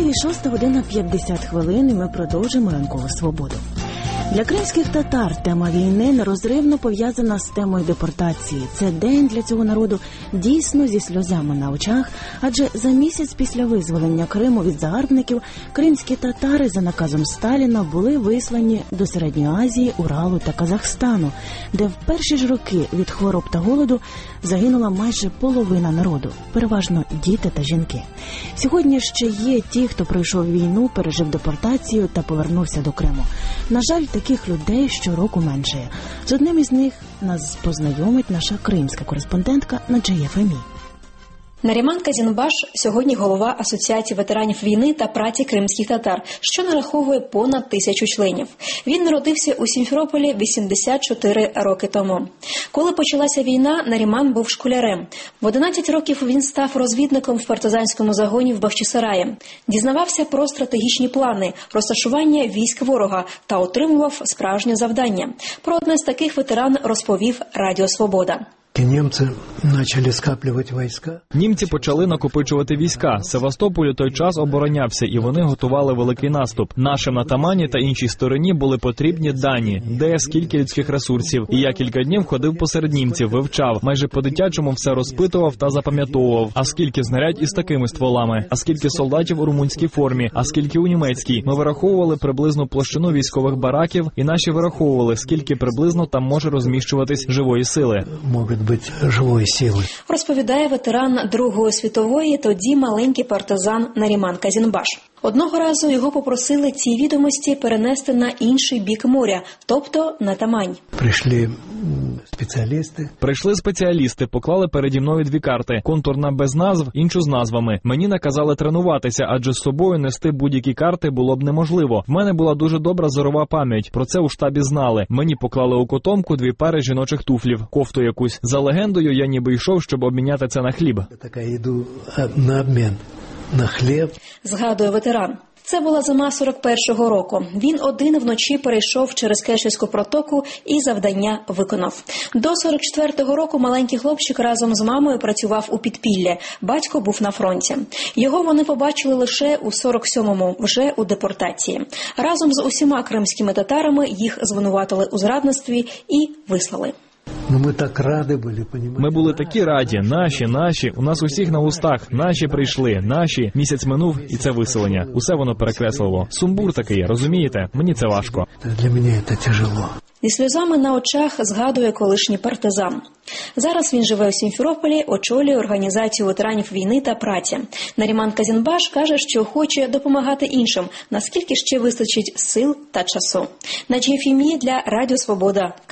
Києві 6:50 і ми продовжимо ранкову свободу. Для кримських татар тема війни нерозривно пов'язана з темою депортації. Це день для цього народу дійсно зі сльозами на очах, адже за місяць після визволення Криму від загарбників кримські татари за наказом Сталіна були вислані до Середньої Азії, Уралу та Казахстану, де в перші ж роки від хвороб та голоду загинула майже половина народу, переважно діти та жінки. Сьогодні ще є ті, хто пройшов війну, пережив депортацію та повернувся до Криму. На жаль, таких людей щороку меншає. З одним із них нас познайомить наша кримська кореспондентка Наджия Фемі. Наріман Казінбаш сьогодні голова Асоціації ветеранів війни та праці кримських татар, що нараховує понад 1000 членів. Він народився у Сімферополі 84 роки тому. Коли почалася війна, Наріман був школярем. В 11 років він став розвідником в партизанському загоні в Бахчисараї. Дізнавався про стратегічні плани, розташування військ ворога та отримував справжнє завдання. Про одне з таких ветеран розповів Радіо Свобода. Німці почали накопичувати війська. Севастополь у той час оборонявся, і вони готували великий наступ. Нашим на Тамані та іншій стороні були потрібні дані, де скільки людських ресурсів. І я кілька днів ходив посеред німців, вивчав, майже по-дитячому все розпитував та запам'ятовував. А скільки знарядь із такими стволами, а скільки солдатів у румунській формі, а скільки у німецькій. Ми вираховували приблизну площину військових бараків, і наші вираховували, скільки приблизно там може розміщуватись живої сили. Живої сили. Розповідає ветеран Другої світової, тоді маленький партизан Наріман Казінбаш. Одного разу його попросили ці відомості перенести на інший бік моря, тобто на Тамань. Прийшли спеціалісти, поклали переді мною 2 карти. Контурна без назв, іншу з назвами. Мені наказали тренуватися, адже з собою нести будь-які карти було б неможливо. В мене була дуже добра зорова пам'ять. Про це у штабі знали. Мені поклали у котомку 2 пари жіночих туфлів, кофту якусь. За легендою, я ніби йшов, щоб обміняти це на хліб. На хліб. Згадує ветеран. Це була зима 41-го року. Він один вночі перейшов через Керченську протоку і завдання виконав. До 44-го року маленький хлопчик разом з мамою працював у підпіллі. Батько був на фронті. Його вони побачили лише у 47-му, вже у депортації. Разом з усіма кримськими татарами їх звинуватили у зрадництві і вислали. Ми були такі раді. Наші. У нас усіх на устах. Наші прийшли. Наші. Місяць минув, і це виселення. Усе воно перекреслило. Сумбур такий, розумієте? Мені це важко. Для мене це тяжело. Зі сльозами на очах згадує колишній партизан. Зараз він живе у Сімферополі, очолює організацію ветеранів війни та праці. Наріман Казінбаш каже, що хоче допомагати іншим, наскільки ще вистачить сил та часу. Наджия Фемі для Радіо Свобода.